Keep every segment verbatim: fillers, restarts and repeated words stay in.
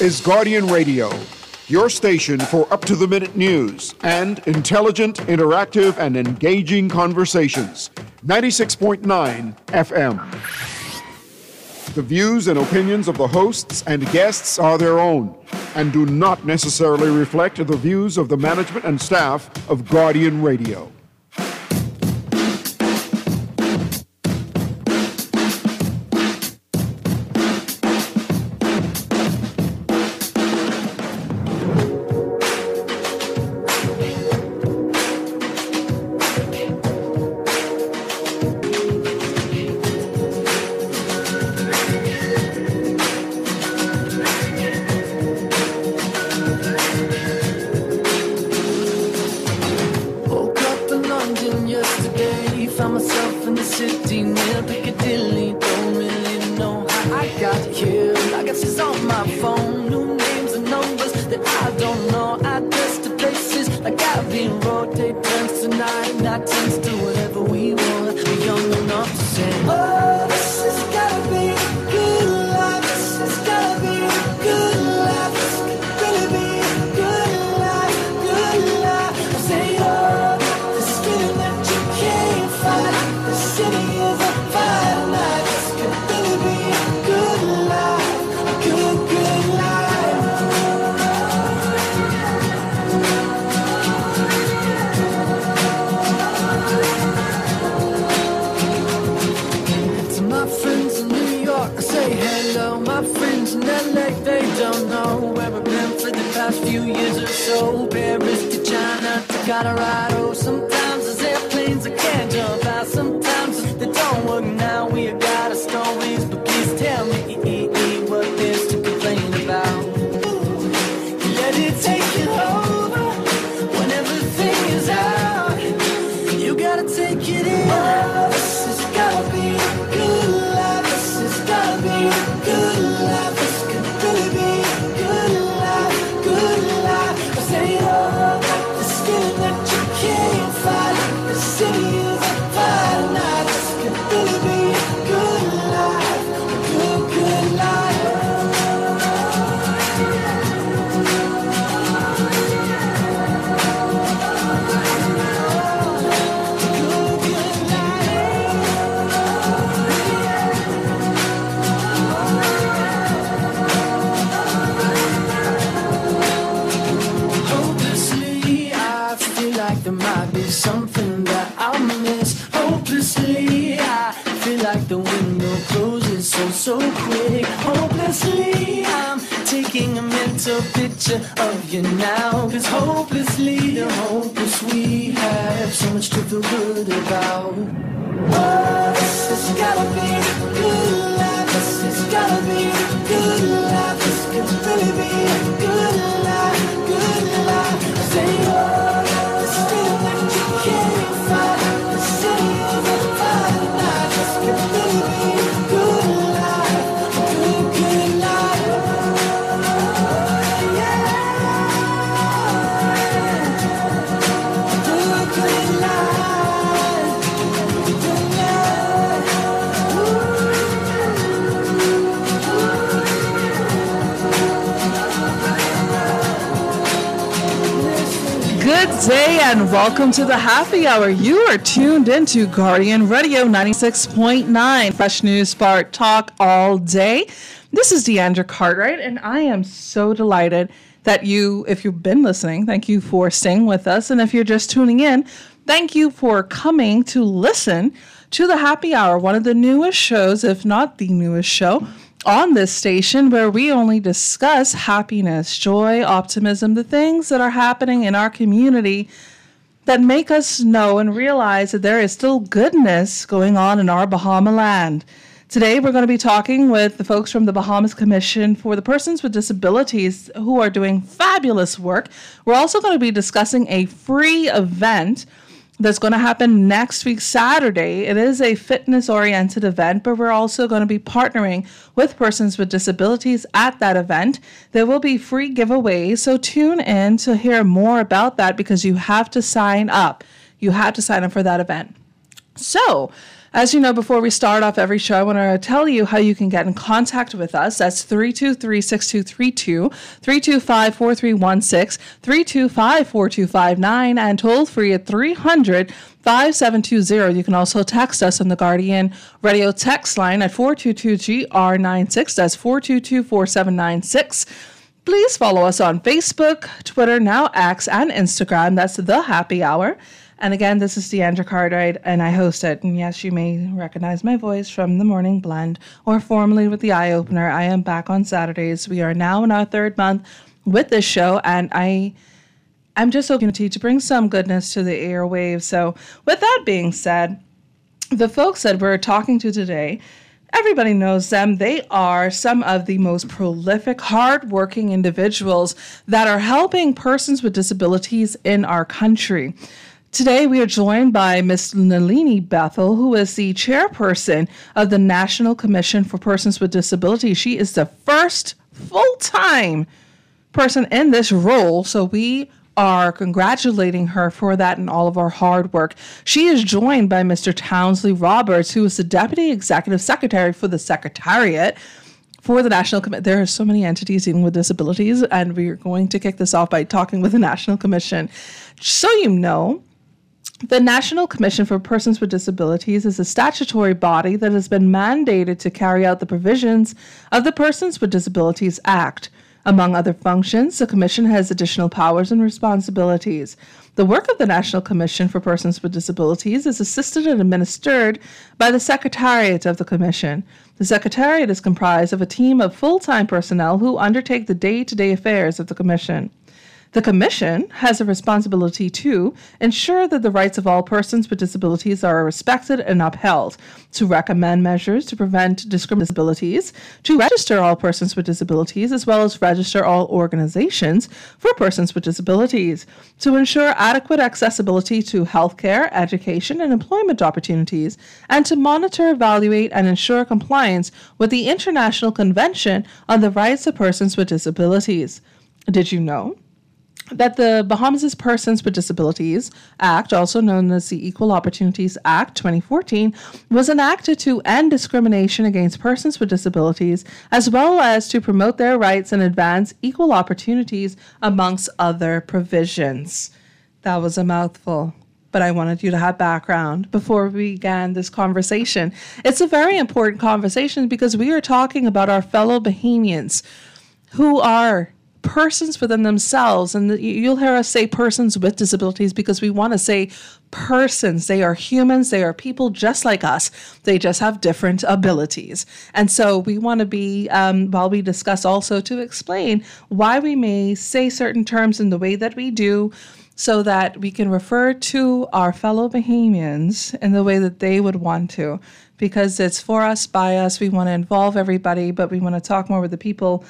is Guardian Radio, your station for up-to-the-minute news and intelligent, interactive, and engaging conversations. ninety-six point nine F M. The views and opinions of the hosts and guests are their own and do not necessarily reflect the views of the management and staff of Guardian Radio. Welcome to the happy hour. You are tuned into Guardian Radio ninety-six point nine. Fresh news, spark, talk all day. This is Deandra Cartwright, and I am so delighted that you, if you've been listening, thank you for staying with us. And if you're just tuning in, thank you for coming to listen to the happy hour, one of the newest shows, if not the newest show, on this station where we only discuss happiness, joy, optimism, the things that are happening in our community that make us know and realize that there is still goodness going on in our Bahama land. Today, we're going to be talking with the folks from the Bahamas Commission for the Persons with Disabilities who are doing fabulous work. We're also going to be discussing a free event that's going to happen next week, Saturday. It is a fitness-oriented event, but we're also going to be partnering with persons with disabilities at that event. There will be free giveaways, so tune in to hear more about that because you have to sign up. You have to sign up for that event. So, As you know, before we start off every show, I want to tell you how you can get in contact with us. That's three two three, six two three two, three two five, four three one six, three two five, four two five nine, and toll free at three hundred, five seven two zero. You can also text us on the Guardian Radio text line at four two two G R nine six. That's four two two, four seven nine six. Please follow us on Facebook, Twitter, now X, and Instagram. That's The Happy Hour. And again, this is Deandra Cartwright, and I host it. And yes, you may recognize my voice from the Morning Blend, or formerly with the Eye Opener. I am back on Saturdays. We are now in our third month with this show, and I, I'm just hoping to bring some goodness to the airwaves. So with that being said, the folks that we're talking to today, everybody knows them. They are some of the most prolific, hardworking individuals that are helping persons with disabilities in our country. Today, we are joined by Miz Nalini Bethel, who is the chairperson of the National Commission for Persons with Disabilities. She is the first full-time person in this role, so we are congratulating her for that and all of our hard work. She is joined by Mister Townsley Roberts, who is the Deputy Executive Secretary for the Secretariat for the National Commission. There are so many entities dealing with disabilities, and we are going to kick this off by talking with the National Commission. So you know, the National Commission for Persons with Disabilities is a statutory body that has been mandated to carry out the provisions of the Persons with Disabilities Act. Among other functions, the Commission has additional powers and responsibilities. The work of the National Commission for Persons with Disabilities is assisted and administered by the Secretariat of the Commission. The Secretariat is comprised of a team of full-time personnel who undertake the day-to-day affairs of the Commission. The Commission has a responsibility to ensure that the rights of all persons with disabilities are respected and upheld, to recommend measures to prevent disabilities, to register all persons with disabilities, as well as register all organizations for persons with disabilities, to ensure adequate accessibility to healthcare, education, and employment opportunities, and to monitor, evaluate, and ensure compliance with the International Convention on the Rights of Persons with Disabilities. Did you know that the Bahamas Persons with Disabilities Act, also known as the Equal Opportunities Act twenty fourteen, was enacted to end discrimination against persons with disabilities, as well as to promote their rights and advance equal opportunities, amongst other provisions. That was a mouthful, but I wanted you to have background before we began this conversation. It's a very important conversation because we are talking about our fellow Bahamians who are persons within themselves, and you'll hear us say persons with disabilities because we want to say persons. They are humans. They are people just like us. They just have different abilities. And so we want to be, um, while we discuss also to explain why we may say certain terms in the way that we do, so that we can refer to our fellow Bahamians in the way that they would want to, because it's for us, by us. We want to involve everybody, but we want to talk more with the people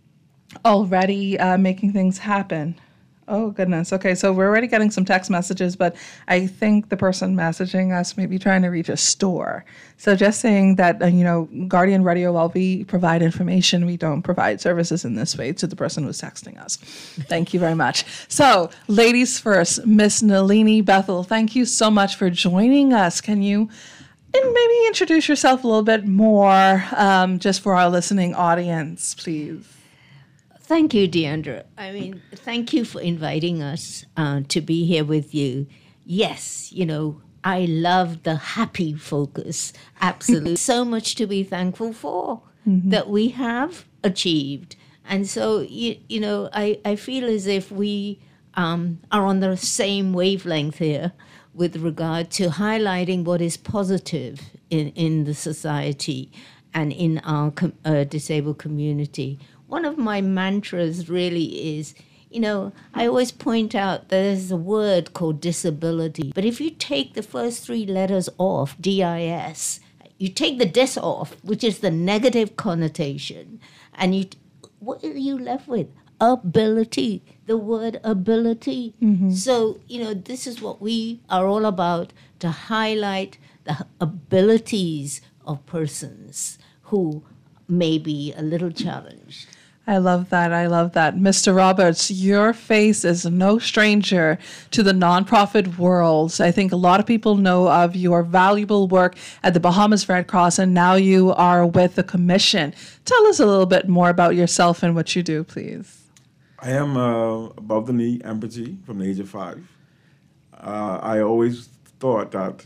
already uh, making things happen. Oh, goodness. Okay, so we're already getting some text messages, but I think the person messaging us may be trying to reach a store. So just saying that, uh, you know, Guardian Radio, while we provide information, we don't provide services in this way to the person who's texting us. Thank you very much. So, ladies first, Miss Nalini Bethel, thank you so much for joining us. Can you and maybe introduce yourself a little bit more, um, just for our listening audience, please? Thank you, Deandra. I mean, thank you for inviting us uh, to be here with you. Yes, you know, I love the happy focus. Absolutely. So much to be thankful for mm-hmm. that we have achieved. And so, you, you know, I, I feel as if we um, are on the same wavelength here with regard to highlighting what is positive in, in the society and in our com- uh, disabled community. One of my mantras really is, you know, I always point out there's a word called disability, but if you take the first three letters off, D I S, you take the dis off, which is the negative connotation, and you, what are you left with? Ability, the word ability. Mm-hmm. So, you know, this is what we are all about, to highlight the abilities of persons who may be a little challenged. I love that. I love that. Mister Roberts, your face is no stranger to the nonprofit world. I think a lot of people know of your valuable work at the Bahamas Red Cross, and now you are with the Commission. Tell us a little bit more about yourself and what you do, please. I am uh, above the knee amputee from the age of five. Uh, I always thought that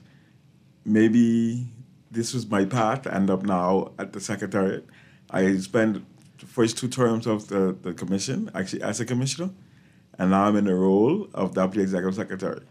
maybe this was my path to end up now at the Secretariat. I spent the first two terms of the, the commission, actually as a commissioner, and now I'm in the role of Deputy Executive Secretary.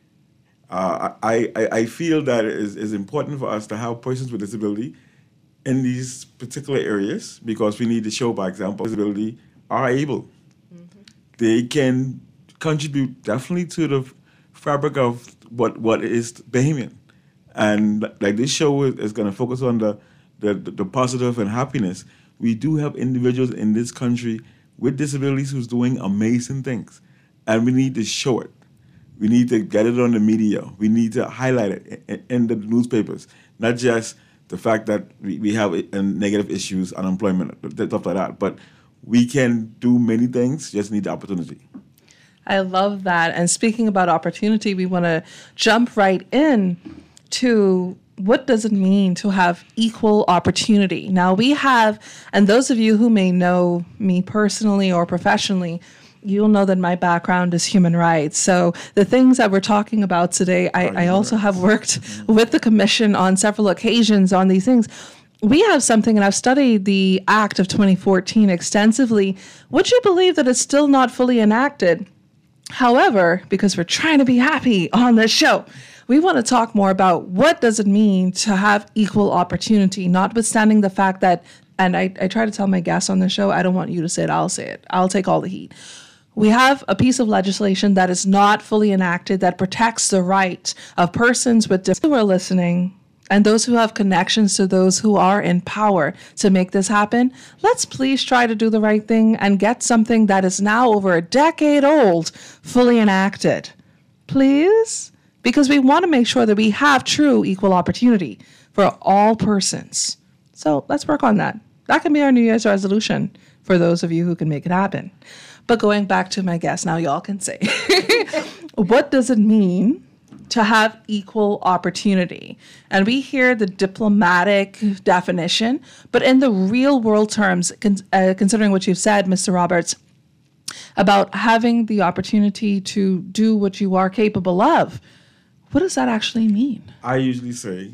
Uh, I, I, I feel that it is, is important for us to have persons with disability in these particular areas because we need to show, by example, disability are able. Mm-hmm. They can contribute definitely to the fabric of what, what is Bahamian. And like this show is, is going to focus on the, the, the positive and happiness. We do have individuals in this country with disabilities who's doing amazing things, and we need to show it. We need to get it on the media. We need to highlight it in, in the newspapers, not just the fact that we, we have negative issues, unemployment, stuff like that, but we can do many things, just need the opportunity. I love that. And speaking about opportunity, we want to jump right in to what does it mean to have equal opportunity? Now we have, and those of you who may know me personally or professionally, you'll know that my background is human rights. So the things that we're talking about today, I, I also have worked with the Commission on several occasions on these things. We have something, and I've studied the Act of twenty fourteen extensively. Would you believe that it's still not fully enacted? However, because we're trying to be happy on this show, we want to talk more about what does it mean to have equal opportunity, notwithstanding the fact that, and I, I try to tell my guests on the show, I don't want you to say it, I'll say it. I'll take all the heat. We have a piece of legislation that is not fully enacted that protects the right of persons with disabilities who are listening and those who have connections to those who are in power to make this happen. Let's please try to do the right thing and get something that is now over a decade old fully enacted. Please? Because we want to make sure that we have true equal opportunity for all persons. So let's work on that. That can be our New Year's resolution for those of you who can make it happen. But going back to my guest, now y'all can say, what does it mean to have equal opportunity? And we hear the diplomatic definition, but in the real world terms, con- uh, considering what you've said, Mister Roberts, about having the opportunity to do what you are capable of, what does that actually mean? I usually say,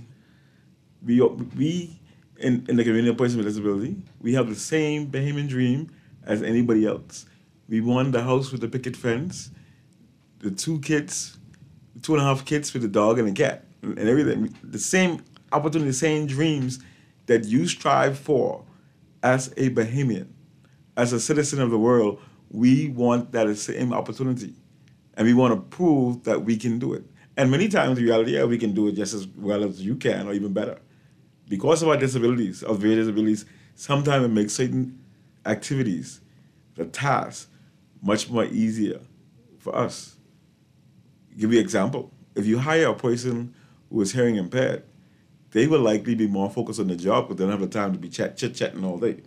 we we in, in the community of persons with disability, we have the same Bahamian dream as anybody else. We want the house with the picket fence, the two kids, two and a half kids with a dog and a cat, and, and everything. The same opportunity, the same dreams that you strive for as a Bahamian, as a citizen of the world. We want that same opportunity, and we want to prove that we can do it. And many times, the reality, yeah, we can do it just as well as you can, or even better. Because of our disabilities, of various disabilities, sometimes it makes certain activities, the tasks, much more easier for us. I'll give you an example. If you hire a person who is hearing impaired, they will likely be more focused on the job because they don't have the time to be chat, chit-chatting all day.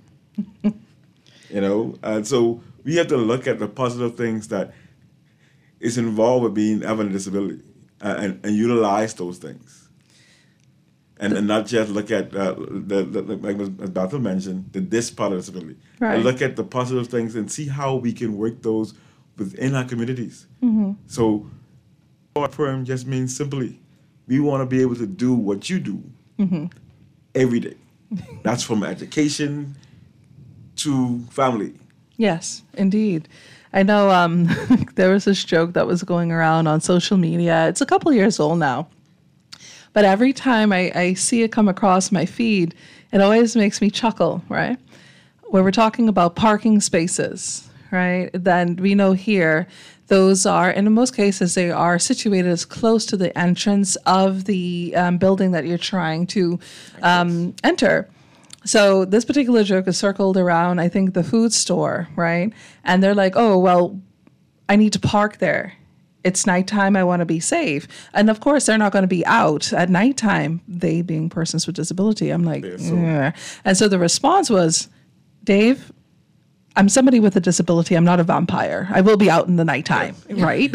You know, and so we have to look at the positive things that is involved with being having a disability. And, and utilize those things, and, and not just look at uh, the, the, the like as Bethel mentioned, the this part of disability. Right. But look at the positive things and see how we can work those within our communities. Mm-hmm. So, our firm just means simply, we want to be able to do what you do mm-hmm. every day. That's from education to family. Yes, indeed. I know um, there was this joke that was going around on social media. It's a couple years old now. But every time I, I see it come across my feed, it always makes me chuckle, right? Where we're talking about parking spaces, right? Then we know here those are, and in most cases, they are situated as close to the entrance of the um, building that you're trying to um, enter. So this particular joke is circled around, I think, the food store, right? And they're like, oh, well, I need to park there. It's nighttime. I want to be safe. And of course, they're not going to be out at nighttime, they being persons with disability. I'm like, yeah. And so the response was, Dave, I'm somebody with a disability. I'm not a vampire. I will be out in the nighttime, Yes. right?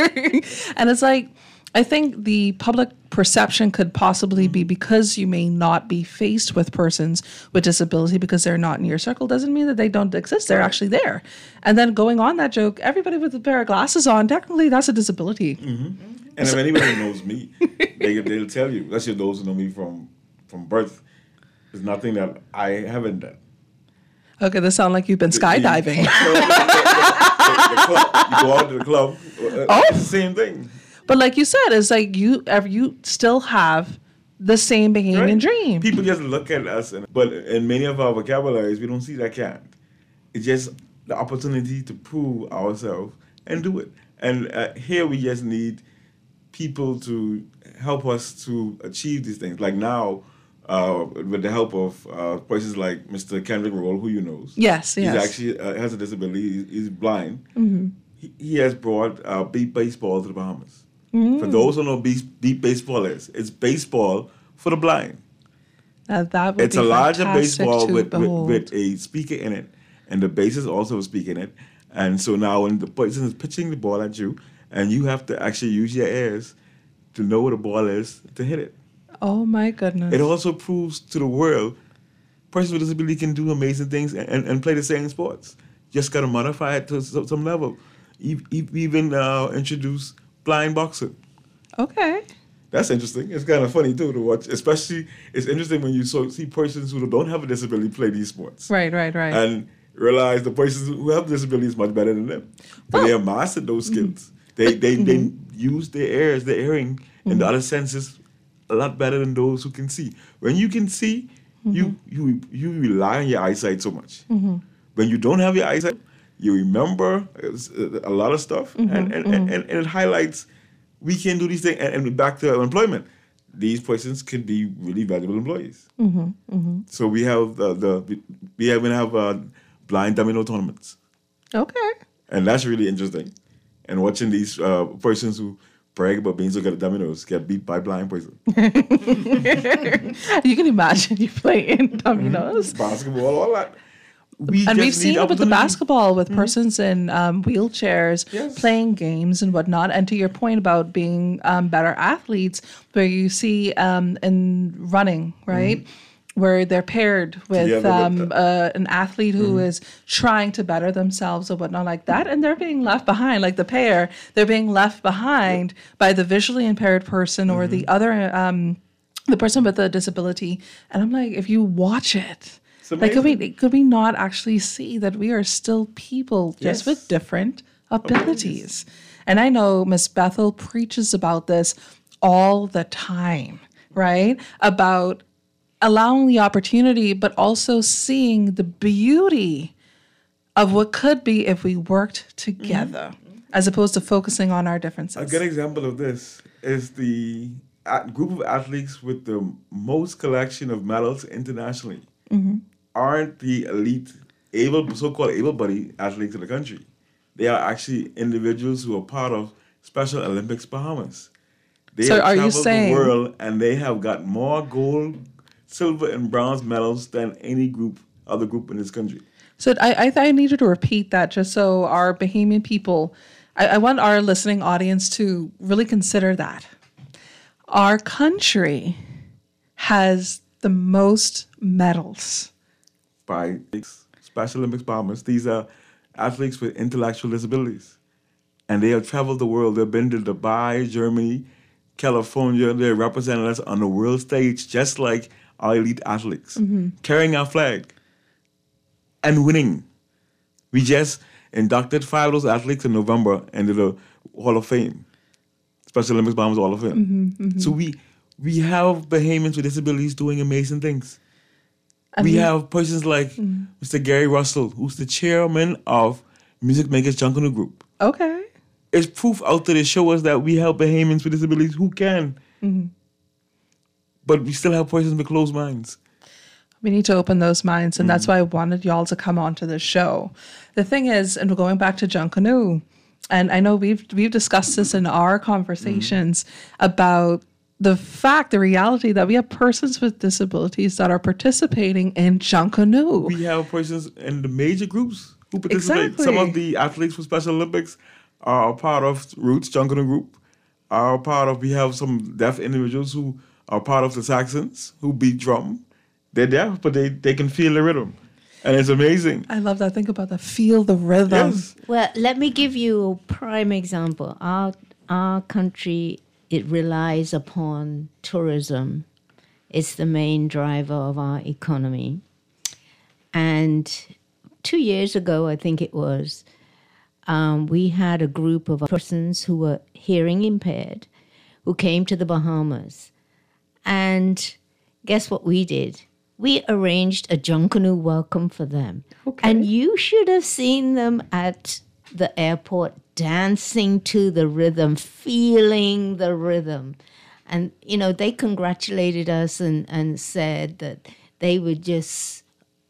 And it's like, I think the public perception could possibly be because you may not be faced with persons with disability because they're not in your circle doesn't mean that they don't exist. They're actually there. And then going on that joke, everybody with a pair of glasses on, technically that's a disability. Mm-hmm. And if anybody knows me, they, they'll tell you, especially those who know me from, from birth, there's nothing that I haven't done. Okay, this sounds like you've been skydiving. The, the, the, the club, you go out to the club, uh, Oh. it's the same thing. But like you said, it's like you you still have the same Bahamian Right? dream. People just look at us, and, but in many of our vocabularies, we don't see that can't. It's just the opportunity to prove ourselves and do it. And uh, here we just need people to help us to achieve these things. Like now, uh, with the help of uh, persons like Mister Kendrick Roll, who you know. Yes, He's yes. actually uh, has a disability. He's, he's blind. Mm-hmm. He, he has brought uh, beat baseball to the Bahamas. Mm. For those who know beat, beat baseball is, it's baseball for the blind. Now, that would It's be a larger fantastic baseball to with, with, behold. with a speaker in it, and the bases also a speaker in it. And so now when the person is pitching the ball at you, and you have to actually use your ears to know where the ball is to hit it. Oh my goodness. It also proves to the world persons with disability can do amazing things and, and, and play the same sports. Just got to modify it to some, some level. E- e- even uh, introduce blind boxing. Okay. That's interesting. It's kind of funny too to watch. Especially, it's interesting when you so, see persons who don't have a disability play these sports. Right, right, right. And realize the persons who have disabilities much better than them. But they have mastered those skills. They they, they use their ears, their hearing, and the other senses a lot better than those who can see. When you can see, you you you rely on your eyesight so much. When you don't have your eyesight, you remember a lot of stuff, and, and, and, and, and it highlights we can do these things. And, and back to employment, these persons could be really valuable employees. So we have the, the we even have uh, blind domino tournaments. Okay. And that's really interesting. And watching these uh, persons who brag about being so good at dominoes get beat by a blind person. You can imagine you playing dominoes. Basketball, all that. We And just we've need seen it with the opportunity. basketball with persons in um, wheelchairs Yes. playing games and whatnot. And to your point about being um, better athletes, where you see um, in running, right? Where they're paired with Together with um, the- uh, an athlete who is trying to better themselves or whatnot like that. And they're being left behind, like the pair, they're being left behind by the visually impaired person or the other, um, the person with a disability. And I'm like, if you watch it, It's like, could we, amazing. could we not actually see that we are still people just Yes. with different abilities? And I know Miss Bethel preaches about this all the time, right? About allowing the opportunity, but also seeing the beauty of what could be if we worked together, as opposed to focusing on our differences. A good example of this is the a- group of athletes with the most collection of medals internationally. Aren't the elite, able, so-called able-bodied athletes in the country. They are actually individuals who are part of Special Olympics Bahamas. They So have are you traveled saying- the world and they have got more gold, silver, and bronze medals than any group, other group in this country. So I, I I needed to repeat that just so our Bahamian people, I, I want our listening audience to really consider that. Our country has the most medals. By Special Olympics Bahamas, these are athletes with intellectual disabilities. And they have traveled the world. They've been to Dubai, Germany, California. They're representing us on the world stage just like our elite athletes, carrying our flag and winning. We just inducted five of those athletes in November into the Hall of Fame, Special Olympics Bahamas Hall of Fame. So we we have Bahamians with disabilities doing amazing things. And we we- have persons like Mister Gary Russell, who's the chairman of Music Makers Junkanoo Group. Okay. It's proof out there to show us that we have Bahamians with disabilities who can. But we still have persons with closed minds. We need to open those minds, and that's why I wanted y'all to come onto this show. The thing is, and we're going back to Junkanoo, and I know we've we've discussed this in our conversations about the fact, the reality that we have persons with disabilities that are participating in Junkanoo. We have persons in the major groups who participate. Exactly. Some of the athletes for Special Olympics are part of Roots Jungle Group, are part of, we have some deaf individuals who are part of the Saxons who beat drum. They're deaf, but they, they can feel the rhythm. And it's amazing. I love that. Think about that. Feel the rhythm. Yes. Well, let me give you a prime example. Our our country, it relies upon tourism. It's the main driver of our economy. And two years ago, I think it was, um, we had a group of persons who were hearing impaired who came to the Bahamas. And guess what we did? We arranged a Junkanoo welcome for them. Okay. And you should have seen them at the airport dancing to the rhythm, feeling the rhythm. And, you know, they congratulated us and, and said that they were just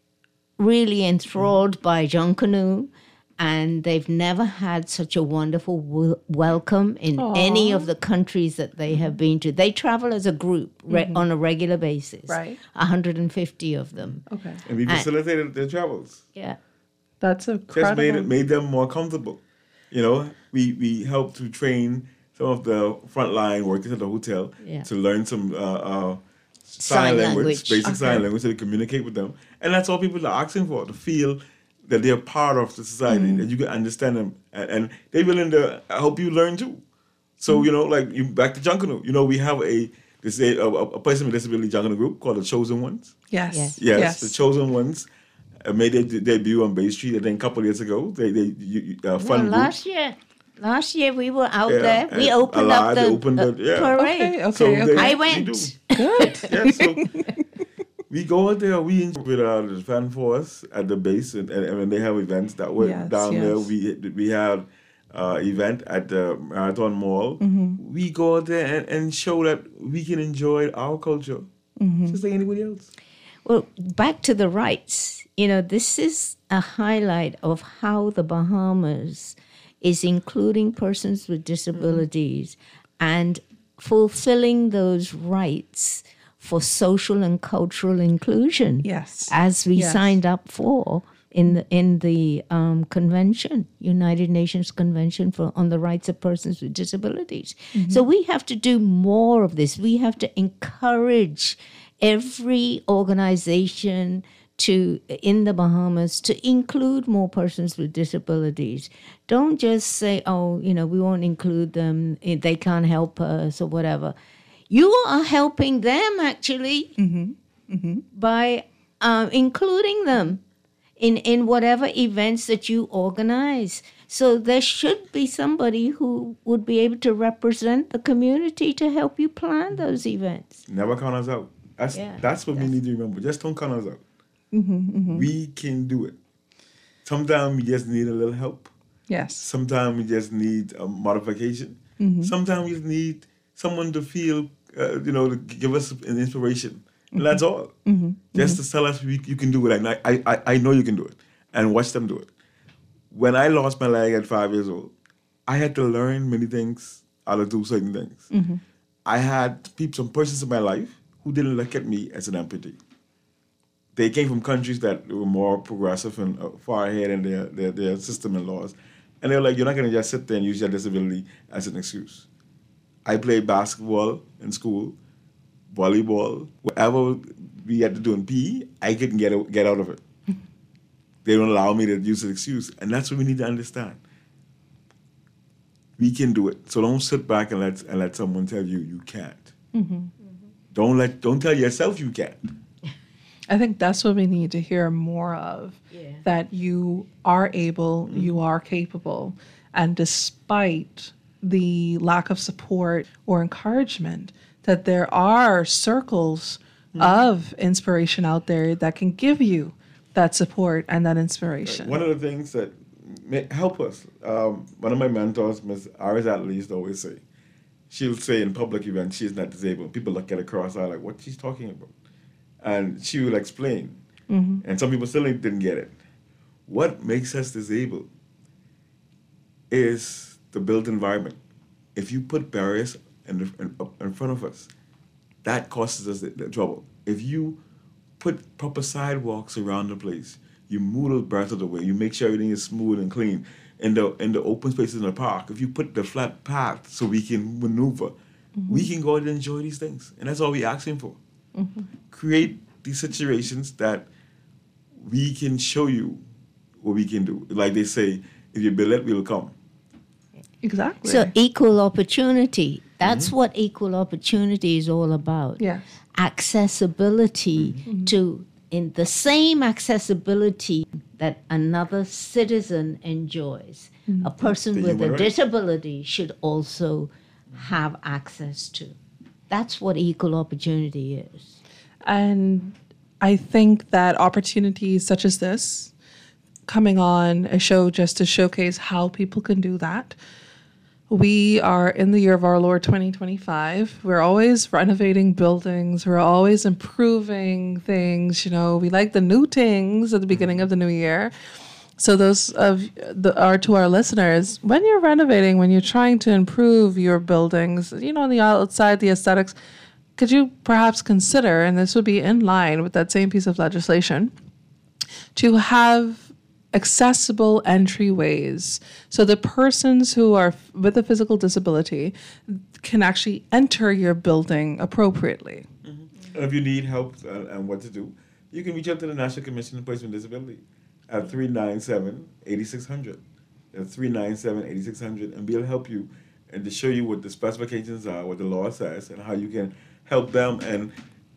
really enthralled by Junkanoo. And they've never had such a wonderful w- welcome in Aww. any of the countries that they have been to. They travel as a group re- mm-hmm. on a regular basis. Right. one hundred fifty of them. Okay. And we facilitated their travels. Yeah. That's incredible. Just made it made them more comfortable. You know, we we helped to train some of the frontline workers at the hotel Yeah. to learn some uh, uh, sign, Sign language, language. basic Okay. sign language, so they communicate with them. And that's all people are asking for, to feel that they're part of the society, Mm-hmm. that you can understand them, and, and they're willing to help you learn too. So Mm-hmm. you know, like you back to Junkanoo. You know, we have a this a, a, a person with disability Junkanoo group called the Chosen Ones. Yes. Yes. Yes, Yes. the Chosen Ones uh, made their de- debut on Bay Street. I think a couple of years ago. They they you, uh, No, fun group. last year. Last year we were out Yeah, there. We and opened Allied up the, opened uh, the- yeah. parade. Okay. Okay. So okay. they- I we went. do. Good. Yeah, so we go out there. We enjoy with uh, the fan force at the base, and, and, and when they have events that way Yes, down there, yes. we we have uh, event at the Marathon Mall. Mm-hmm. We go out there and, and show that we can enjoy our culture Mm-hmm. just like anybody else. Well, back to the rights. You know, this is a highlight of how the Bahamas is including persons with disabilities and fulfilling those rights for social and cultural inclusion. Yes. As we Yes. signed up for in the in the um, convention, United Nations Convention for on the Rights of Persons with Disabilities. So we have to do more of this. We have to encourage every organization to in the Bahamas to include more persons with disabilities. Don't just say, oh, you know, we won't include them, eh, they can't help us or whatever. You are helping them actually by uh, including them in, in whatever events that you organize. So there should be somebody who would be able to represent the community to help you plan those events. Never count us out. That's Yeah, that's what we need to remember. Just don't count us out. We can do it. Sometimes we just need a little help. Yes. Sometimes we just need a modification. Sometimes we just need someone to feel, uh, you know, to give us an inspiration. And that's all. Just to tell us we, you can do it. And I, I, I know you can do it. And watch them do it. When I lost my leg at five years old, I had to learn many things how to do certain things. I had people, some persons in my life who didn't look at me as an amputee. They came from countries that were more progressive and uh, far ahead in their, their, their system and laws. And they were like, you're not going to just sit there and use your disability as an excuse. I played basketball in school, volleyball, whatever we had to do in P E, I couldn't get, out- get out of it. They don't allow me to use an excuse. And that's what we need to understand. We can do it. So don't sit back and let, and let someone tell you you can't. Don't let don't tell yourself you can't. I think that's what we need to hear more of. Yeah. That you are able, you are capable, and despite the lack of support or encouragement, that there are circles of inspiration out there that can give you that support and that inspiration. One of the things that may help us, um, one of my mentors, Miss Iris Atley, used to always say, she'll say in public events she's not disabled. People look at her cross-eyed like, what she's talking about? And she will explain. And some people still didn't get it. What makes us disabled is the built environment. If you put barriers in, the, in, up in front of us, that causes us the, the trouble. If you put proper sidewalks around the place, You move those birds out of the way. You make sure everything is smooth and clean. In the in the open spaces in the park, if you put the flat path so we can maneuver, mm-hmm. we can go out and enjoy these things. And that's all we're asking for. Mm-hmm. Create these situations that we can show you what we can do. Like they say, if you build it, we'll come. Exactly. So equal opportunity. That's mm-hmm. what equal opportunity is all about. Yes. Accessibility mm-hmm. to in the same accessibility that another citizen enjoys. Mm-hmm. A person with a disability should also have access to. That's what equal opportunity is. And I think that opportunities such as this, coming on a show just to showcase how people can do that. We are in the year of our Lord twenty twenty-five. We're always renovating buildings. We're always improving things. You know, we like the new things at the beginning of the new year. So those of the are to our listeners, when you're renovating, when you're trying to improve your buildings, you know, on the outside, the aesthetics, could you perhaps consider, and this would be in line with that same piece of legislation, to have accessible entryways so the persons who are f- with a physical disability can actually enter your building appropriately. Mm-hmm. And if you need help and, and what to do, you can reach out to the National Commission on Persons with Disability at three nine seven, eight six zero zero. That's three nine seven, eight six zero zero, and we'll help you and to show you what the specifications are, what the law says, and how you can help them and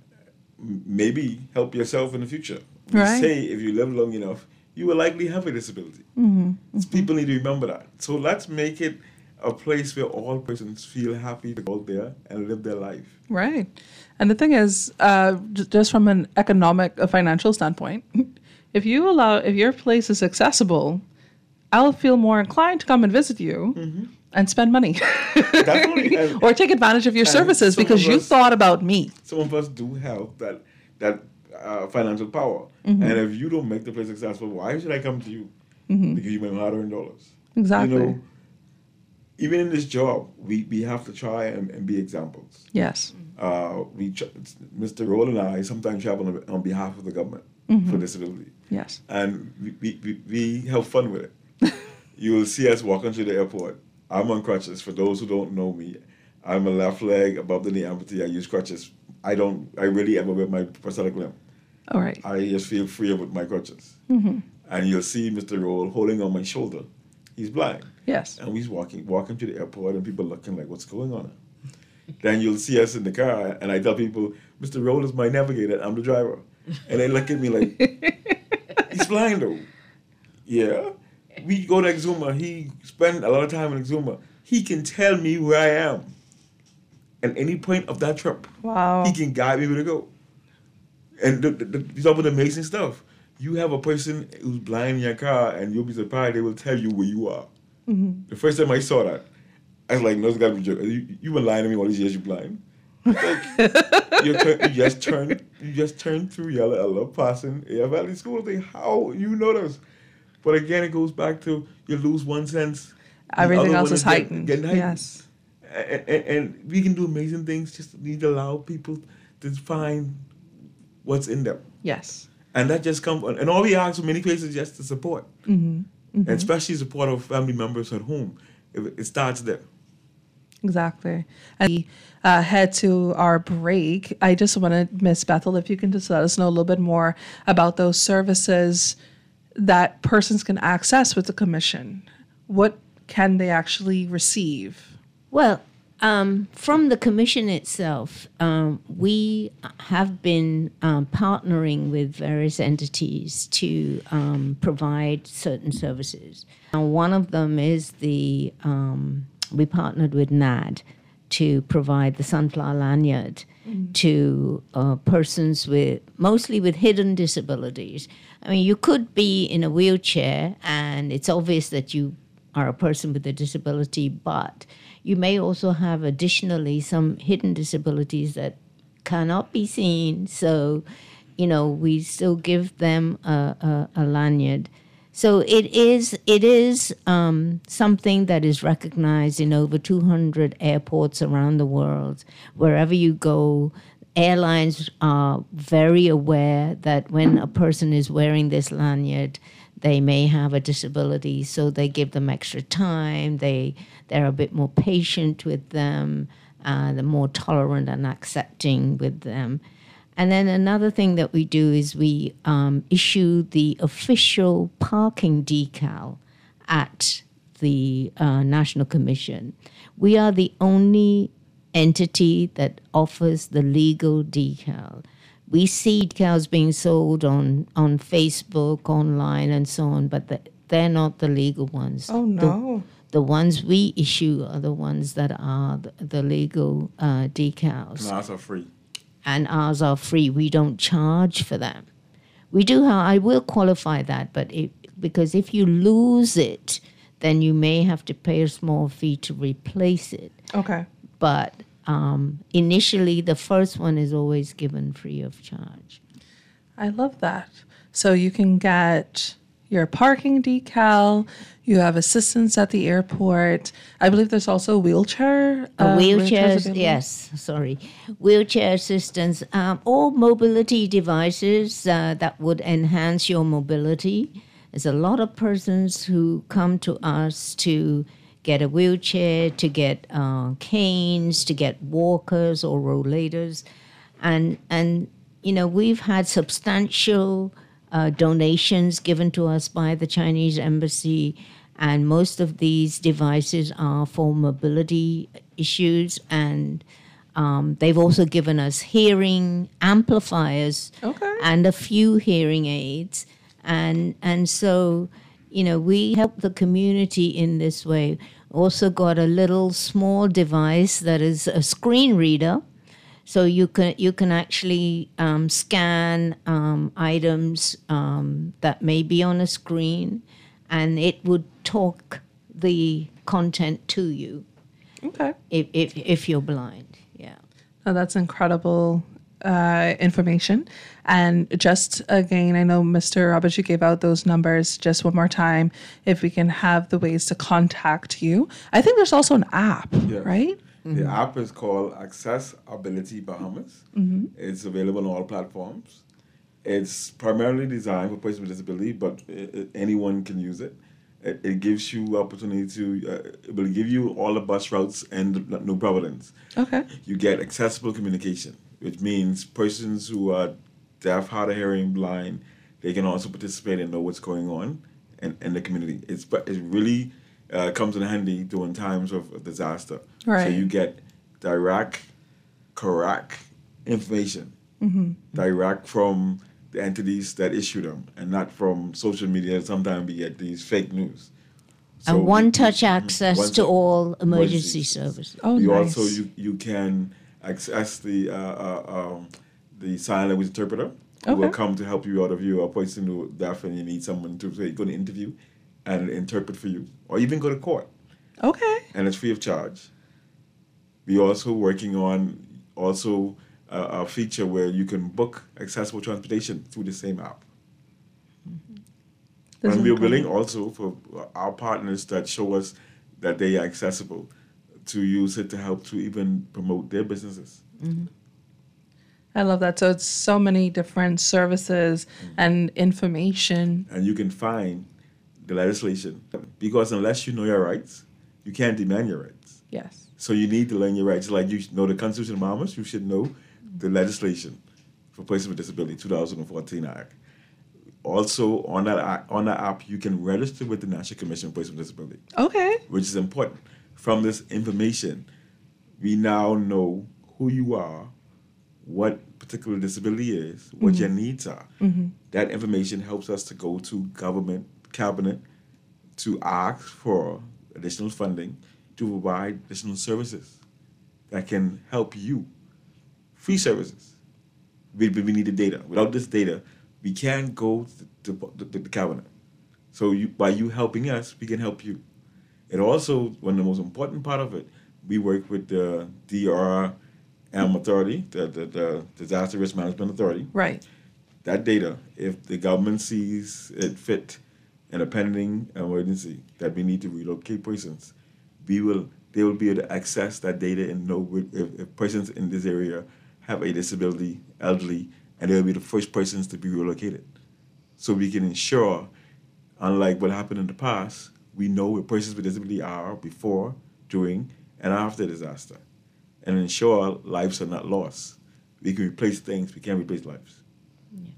maybe help yourself in the future. We right. say if you live long enough, you will likely have a disability. Mm-hmm, mm-hmm. People need to remember that. So let's make it a place where all persons feel happy to go out there and live their life. Right. And the thing is, uh, j- just from an economic, a financial standpoint, if you allow, if your place is accessible, I'll feel more inclined to come and visit you mm-hmm. and spend money. Definitely. And, or take advantage of your services because you us, thought about me. Some of us do have that that uh, financial power. Mm-hmm. And if you don't make the place successful, why should I come to you? Mm-hmm. Because you make hard-earned dollars. Exactly. You know, even in this job, we, we have to try and, and be examples. Yes. Uh, we tr- Mister Roll and I sometimes travel on, on behalf of the government mm-hmm. for disability. Yes. And we, we, we, we have fun with it. You will see us walking through the airport. I'm on crutches. For those who don't know me, I'm a left leg above the knee amputee. I use crutches. I don't. I really am with my prosthetic limb. All right. I just feel freer with my crutches. Mm-hmm. And you'll see Mister Roll holding on my shoulder. He's blind. Yes. And he's walking walking to the airport, and people looking like, what's going on? Then you'll see us in the car, and I tell people, Mister Roll is my navigator. I'm the driver. And they look at me like, he's blind though. Yeah. We go to Exuma. He spend a lot of time in Exuma. He can tell me where I am at any point of that trip. Wow. He can guide me where to go. And the, the, the, some of the amazing stuff. You have a person who's blind in your car, and you'll be surprised they will tell you where you are. Mm-hmm. The first time I saw that, I was like, no, it's got to be joking. You, you've been lying to me all these years, you're blind. Like, you, turn, you just turn you just turn through Yellow Ella passing A F Valley School. Think, how you know this? But again, it goes back to you lose one sense. Everything else is heightened. Get, heightened. Yes. And, and, and we can do amazing things. Just need to allow people to find what's in them. Yes. And that just comes, and all we ask for many places is just to support. Mm-hmm. Mm-hmm. And especially support of family members at home. It, it starts there. Exactly. And we uh, head to our break. I just want to, Miss Bethel, if you can just let us know a little bit more about those services that persons can access with the commission. What can they actually receive? Well, um, from the commission itself, um, we have been um, partnering with various entities to um, provide certain services. Now, one of them is the, um, we partnered with N A D to provide the Sunflower Lanyard mm. to uh, persons with, mostly with hidden disabilities. I mean, you could be in a wheelchair and it's obvious that you are a person with a disability, but you may also have additionally some hidden disabilities that cannot be seen. So, you know, we still give them a, a, a lanyard. So it is it is um, something that is recognized in over two hundred airports around the world. Wherever you go, airlines are very aware that when a person is wearing this lanyard, they may have a disability, so they give them extra time. They they're a bit more patient with them. Uh, they're more tolerant and accepting with them. And then another thing that we do is we um, issue the official parking decal at the uh, National Commission. We are the only entity that offers the legal decal. We see decals being sold on, on Facebook, online, and so on, but the, they're not the legal ones. Oh, no. The, the ones we issue are the ones that are the, the legal uh, decals. And ours are free. And ours are free. We don't charge for them. We do, how I will qualify that, but it, because if you lose it, then you may have to pay a small fee to replace it. Okay. But um, initially, the first one is always given free of charge. I love that. So you can get your parking decal. You have assistance at the airport. I believe there's also a wheelchair. Uh, uh, wheelchairs, available. yes, sorry. Wheelchair assistance, um, all mobility devices uh, that would enhance your mobility. There's a lot of persons who come to us to get a wheelchair, to get uh, canes, to get walkers or rollators. And, and you know, we've had substantial uh, donations given to us by the Chinese embassy, and most of these devices are for mobility issues, and um, they've also given us hearing amplifiers Okay. and a few hearing aids. And and so, you know, we help the community in this way. Also got a little small device that is a screen reader. So you can you can actually um, scan um, items um, that may be on a screen, and it would talk the content to you Okay. if if, if you're blind. Yeah. Oh, that's incredible uh, information. And just again, I know Mister Roberts, you gave out those numbers just one more time. If we can have the ways to contact you. I think there's also an app, Yes. right? The app is called Accessibility Bahamas. It's available on all platforms. It's primarily designed for persons with disability, but uh, uh, anyone can use it. It, it gives you opportunity to, uh, it will give you all the bus routes and no providence. Okay. You get accessible communication, which means persons who are deaf, hard of hearing, blind, they can also participate and know what's going on in, in the community. It's but it really uh, comes in handy during times of, of disaster. So Right. you get direct, correct information, direct from the entities that issue them, and not from social media. Sometimes we get these fake news. So And we- one-touch we- access one to touch- all emergency emergency services. Oh, you nice. also you you can access the uh, uh, um, the sign language interpreter who will Okay. come to help you out if you are a person who is deaf and you need someone to say go to interview and interpret for you, or even go to court, Okay. and it's free of charge. We also working on also a, a feature where you can book accessible transportation through the same app. That's And we're incredible. willing also for our partners that show us that they are accessible to use it to help to even promote their businesses. I love that. So it's so many different services and information. And you can find the legislation, because unless you know your rights, you can't demand your rights. Yes. So you need to learn your rights. Like you should know the Constitution of Bahamas, you should know the legislation for persons with disability, two thousand fourteen Act. Also, on that app, on that app, you can register with the National Commission on Persons with Disability, Okay. which is important. From this information, we now know who you are, what particular disability is, what your needs are. That information helps us to go to government, cabinet, to ask for additional funding to provide additional services that can help you. Free services. We, we need the data. Without this data, we can't go to, to, to the cabinet. So you, by you helping us, we can help you. And also, one of the most important part of it, we work with the D R M Authority, the, the, the Disaster Risk Management Authority. Right. That data, if the government sees it fit in a pending emergency that we need to relocate persons, we will they will be able to access that data and know if, if persons in this area have a disability, elderly, and they'll be the first persons to be relocated. So we can ensure, unlike what happened in the past, we know where persons with disability are before, during, and after disaster, and ensure lives are not lost. We can replace things, we can't replace lives. Yeah.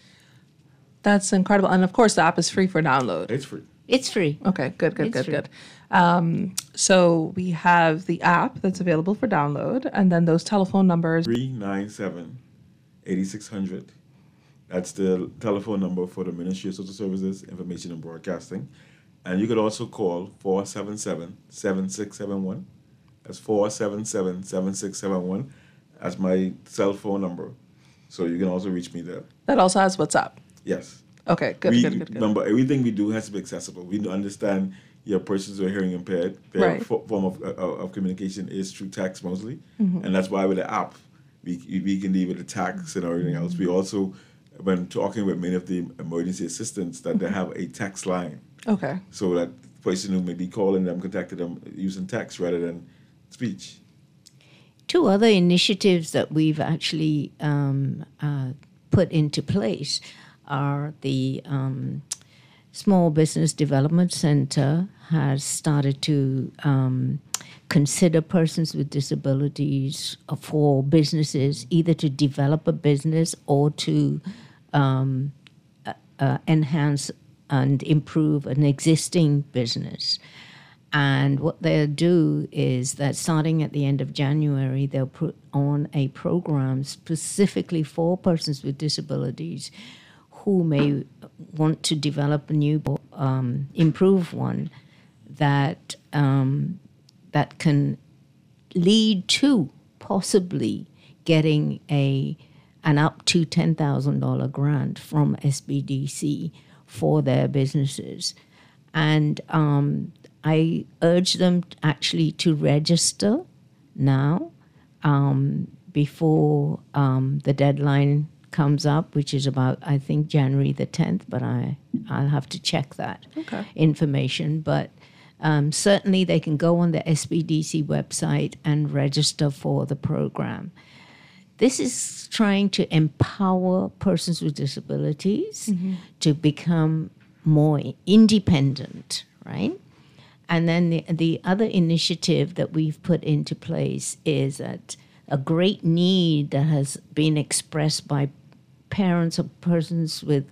That's incredible. And of course, the app is free for download. It's free. It's free. Okay, good, good, It's good, free. good. Um, so we have the app that's available for download, and then those telephone numbers. three nine seven, eight six zero zero. That's the telephone number for the Ministry of Social Services, Information and Broadcasting. And you could also call four seven seven, seven six seven one. That's four seven seven, seven six seven one. That's my cell phone number. So you can also reach me there. That also has WhatsApp. Yes. Okay, good, we, good, good, good. Remember, everything we do has to be accessible. We understand your persons who are hearing impaired. Their Right. fo- form of, uh, of communication is through text mostly. Mm-hmm. And that's why with the app, we, we can deal with the text and everything else. We also, when talking with many of the emergency assistants, that they have a text line. Okay. So that the person who may be calling them, contacted them using text rather than speech. Two other initiatives that we've actually um, uh, put into place are the um, Small Business Development Center has started to um, consider persons with disabilities for businesses, either to develop a business or to um, uh, uh, enhance and improve an existing business. And what they'll do is that starting at the end of January, they'll put on a program specifically for persons with disabilities who may want to develop a new, um, improve one that um, that can lead to possibly getting a an up to ten thousand dollars grant from S B D C for their businesses. And um, I urge them actually to register now um, before um, the deadline comes up, which is about, I think, January the tenth, but I, I'll have to check that Okay. information. But um, certainly they can go on the S B D C website and register for the program. This is trying to empower persons with disabilities mm-hmm. to become more independent, right? And then the, the other initiative that we've put into place is that a great need that has been expressed by parents of persons with,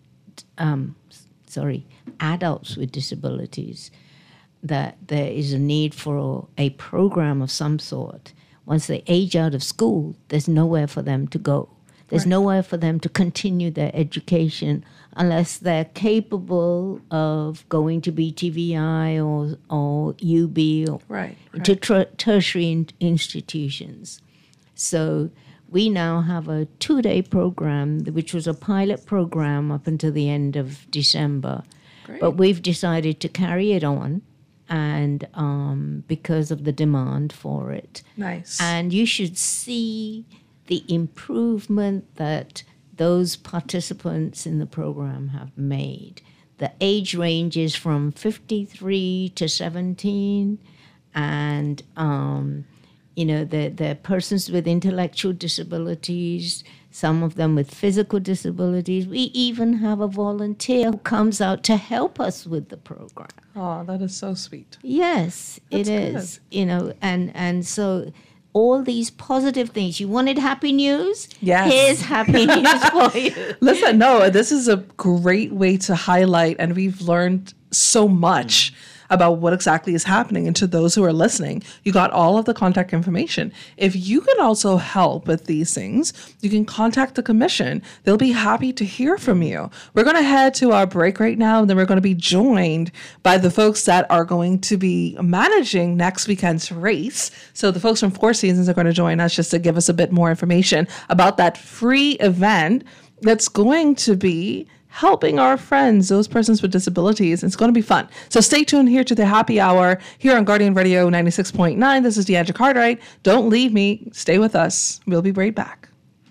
um, sorry, adults with disabilities, that there is a need for a program of some sort. Once they age out of school, there's nowhere for them to go. There's Right. nowhere for them to continue their education unless they're capable of going to B T V I or or U B or Right, right. to ter- tertiary in- institutions. So we now have a two-day program, which was a pilot program up until the end of December. Great. But we've decided to carry it on, and um, because of the demand for it. Nice. And you should see the improvement that those participants in the program have made. The age ranges from fifty-three to seventeen, and um, you know, they're, they're persons with intellectual disabilities, some of them with physical disabilities. We even have a volunteer who comes out to help us with the program. Oh, that is so sweet. Yes, That's it is. You know, and and so all these positive things. You wanted happy news? Yes. Here's happy news for you. Listen, no, this is a great way to highlight, and we've learned so much about what exactly is happening. And to those who are listening, you got all of the contact information. If you can also help with these things, you can contact the commission. They'll be happy to hear from you. We're going to head to our break right now, and then we're going to be joined by the folks that are going to be managing next weekend's race. So the folks from Four Seasons are going to join us just to give us a bit more information about that free event that's going to be helping our friends, those persons with disabilities. It's going to be fun. So stay tuned here to the happy hour here on Guardian Radio ninety-six point nine. This is Deandra Cartwright. Don't leave me. Stay with us. We'll be right back.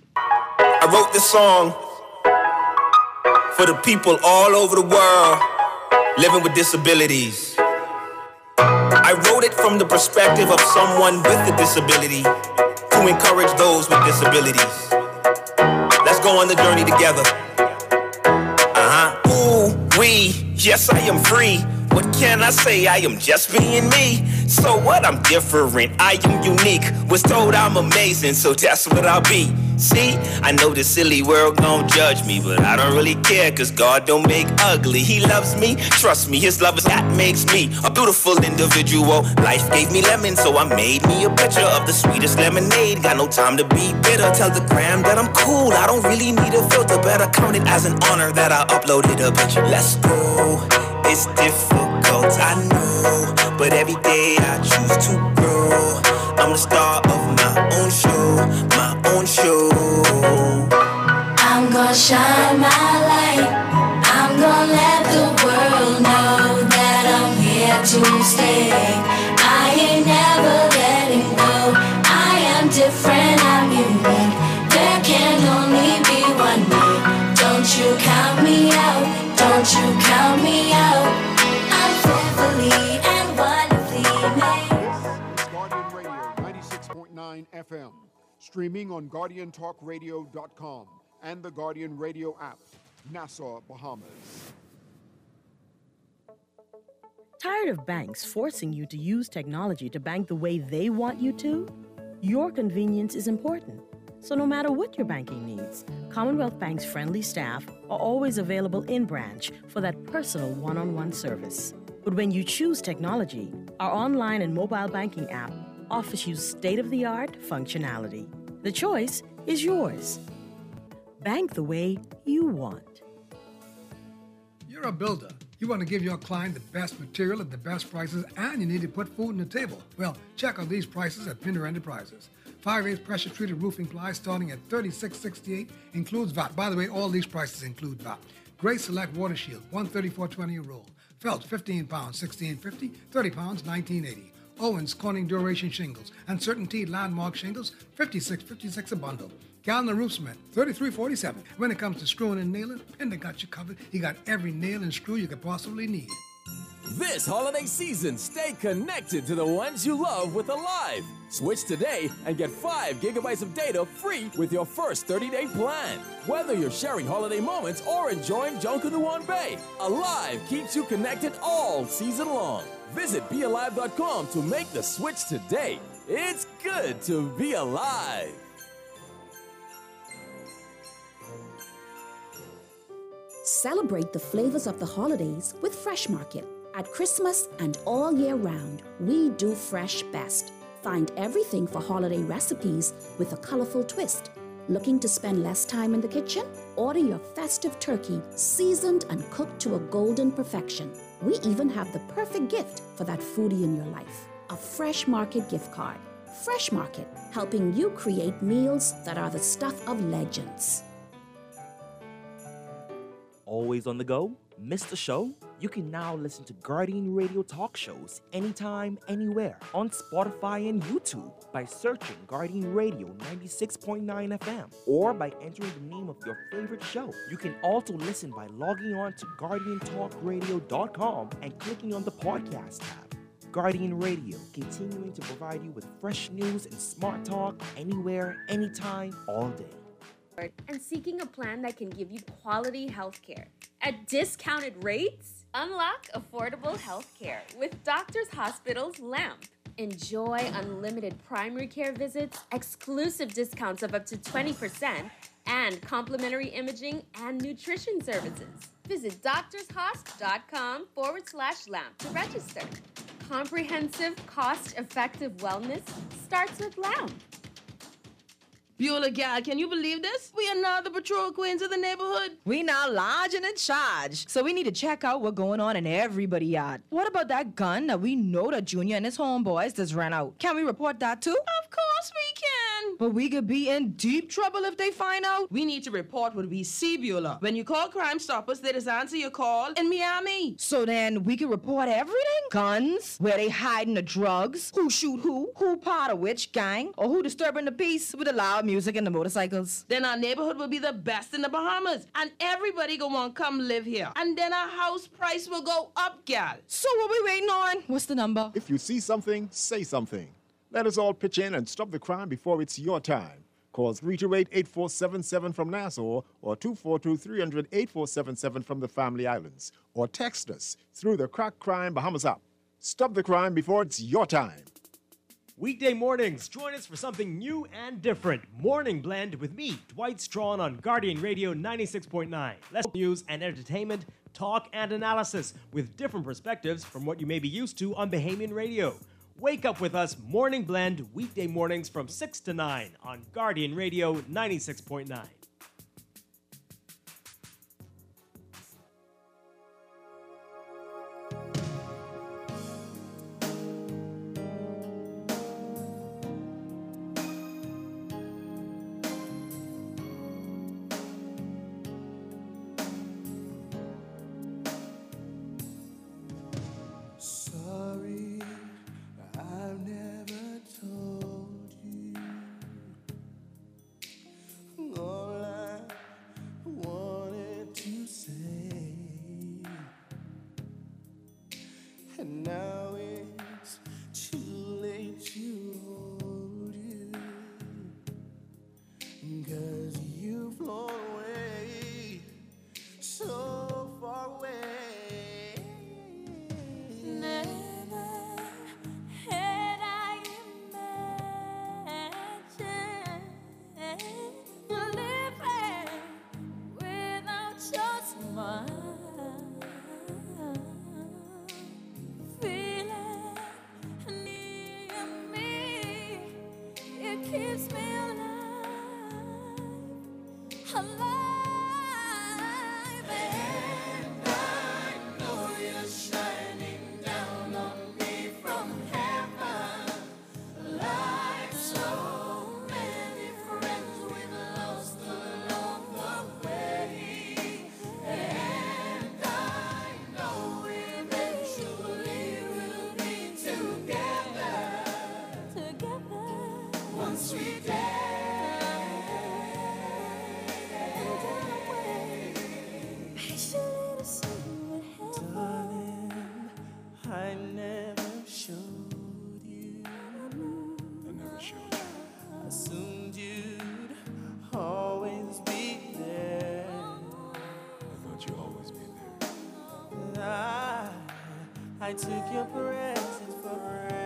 I wrote this song for the people all over the world living with disabilities. I wrote it from the perspective of someone with a disability who to encourage those with disabilities. Let's go on the journey together. Uh-huh. Ooh, we, yes, I am free. What can I say? I am just being me. So what? I'm different. I am unique. Was told I'm amazing, so that's what I'll be. See, I know the silly world gon' judge me, but I don't really care, cause God don't make ugly. He loves me, trust me, his love is that makes me a beautiful individual. Life gave me lemons, so I made me a picture of the sweetest lemonade. Got no time to be bitter, tell the gram that I'm cool. I don't really need a filter, better count it as an honor that I uploaded a picture. Let's go, it's difficult, I know, but every day I choose to grow. I'm the star of my own show, my own show. I'm gonna shine my light. I'm gonna let the world know that I'm here to stay. I ain't never letting go. I am different, I'm unique. There can only be one me. Don't you count me out. Don't you count me out. I'm fearfully and wonderfully made. Guardian Radio ninety-six point nine F M. Streaming on Guardian Talk Radio dot com and the Guardian Radio app. Nassau, Bahamas. Tired of banks forcing you to use technology to bank the way they want you to? Your convenience is important. So no matter what your banking needs, Commonwealth Bank's friendly staff are always available in branch for that personal one-on-one service. But when you choose technology, our online and mobile banking app offers you state-of-the-art functionality. The choice is yours. Bank the way you want. You're a builder. You want to give your client the best material at the best prices, and you need to put food on the table. Well, check out these prices at Pinder Enterprises. five eighths pressure-treated roofing ply starting at thirty-six sixty-eight, includes V A T. By the way, all these prices include V A T. Great Select Water Shield, one thirty-four twenty a roll. Felt, fifteen pounds, sixteen fifty, thirty pounds, nineteen eighty. Owens Corning Duration Shingles and Certainty Landmark Shingles, fifty-six fifty-six a bundle. Gallon Roof Cement, thirty-three forty-seven. When it comes to screwing and nailing, Pinder got you covered. He got every nail and screw you could possibly need. This holiday season, stay connected to the ones you love with Alive. Switch today and get five gigabytes of data free with your first thirty-day plan. Whether you're sharing holiday moments or enjoying Jonkanuan Bay, Alive keeps you connected all season long. Visit be alive dot com to make the switch today. It's good to be alive. Celebrate the flavors of the holidays with Fresh Market. At Christmas and all year round, we do fresh best. Find everything for holiday recipes with a colorful twist. Looking to spend less time in the kitchen? Order your festive turkey, seasoned and cooked to a golden perfection. We even have the perfect gift for that foodie in your life. A Fresh Market gift card. Fresh Market, helping you create meals that are the stuff of legends. Always on the go? Missed a show? You can now listen to Guardian Radio talk shows anytime, anywhere on Spotify and YouTube by searching Guardian Radio ninety-six point nine F M or by entering the name of your favorite show. You can also listen by logging on to Guardian Talk Radio dot com and clicking on the podcast tab. Guardian Radio, continuing to provide you with fresh news and smart talk anywhere, anytime, all day. And seeking a plan that can give you quality health care at discounted rates? Unlock affordable health care with Doctors Hospital's LAMP. Enjoy unlimited primary care visits, exclusive discounts of up to twenty percent, and complimentary imaging and nutrition services. Visit doctorshosp.com forward slash LAMP to register. Comprehensive, cost-effective wellness starts with LAMP. Beulah gal, can you believe this? We are now the patrol queens of the neighborhood. We now large and in charge. So we need to check out what's going on in everybody's yard. What about that gun that we know that Junior and his homeboys just ran out? Can we report that too? Of course we can. But we could be in deep trouble if they find out. We need to report what we see, Beulah. When you call Crime Stoppers, they just answer your call in Miami. So then we can report everything? Guns, where they hiding the drugs, who shoot who, who part of which gang, or who disturbing the peace with the loud music and the motorcycles. Then our neighborhood will be the best in the Bahamas, and everybody gonna want to come live here. And then our house price will go up, gal. So what we waiting on? What's the number? If you see something, say something. Let us all pitch in and stop the crime before it's your time. Call three two eight, eight four seven seven from Nassau or two four two, three hundred, eight four seven seven from the Family Islands. Or text us through the Crack Crime Bahamas app. Stop the crime before it's your time. Weekday mornings, join us for something new and different. Morning Blend with me, Dwight Strawn on Guardian Radio ninety-six point nine. Let's news and entertainment, talk and analysis with different perspectives from what you may be used to on Bahamian Radio. Wake up with us, Morning Blend, weekday mornings from six to nine on Guardian Radio ninety-six point nine. Sorry, I've never told you all I wanted to say, and now it's too late to hold you, 'cause you've flown away, so far away. Never had I imagined living without your smile, feeling near me, it keeps me alive, alive, and I know you're shining down on me from heaven, like so many friends we've lost along the way, and I know eventually we'll be together, together once we dance, patiently to see what happens. I never showed you. I never showed you. Assumed you'd always be there. I thought you'd always be there. I, I took your presence for